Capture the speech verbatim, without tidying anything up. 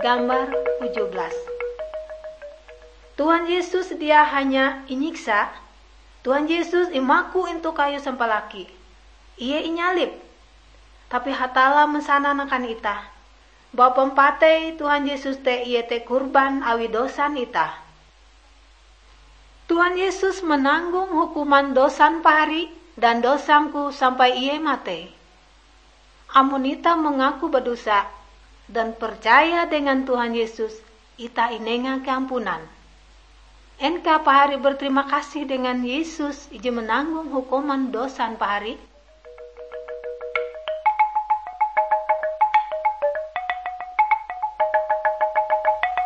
Gambar tujuh belas. Tuhan Yesus dia hanya inyiksa. Tuhan Yesus imaku into kayu sampalaki. Ia inyalip. Tapi hatala mensananakan ita. Bapa empate Tuhan Yesus te ia te kurban awi dosan ita. Tuhan Yesus menanggung hukuman dosan pahari dan dosanku sampai ia mati. Amun ita mengaku berdosa dan percaya dengan Tuhan Yesus, ita inenga keampunan. Engkau pahari berterima kasih dengan Yesus ije menanggung hukuman dosan pahari?